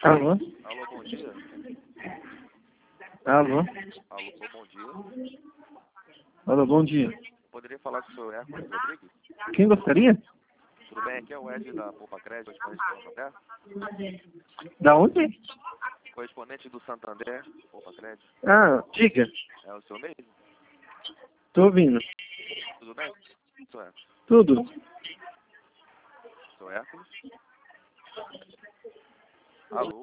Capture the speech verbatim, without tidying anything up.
Alô? Alô, bom dia. Alô? Alô, bom dia. Alô, bom dia. Poderia falar com o senhor Hércules Rodrigues? Quem gostaria? Tudo bem? Aqui é o Ed da Poupa Crédito, correspondente do Santander. Da onde? Correspondente do Santander, Poupa Crédito. Ah, diga. É o seu mesmo? Tô ouvindo. Tudo bem? Sou Hércules. Tudo. Sou Hércules. Alô?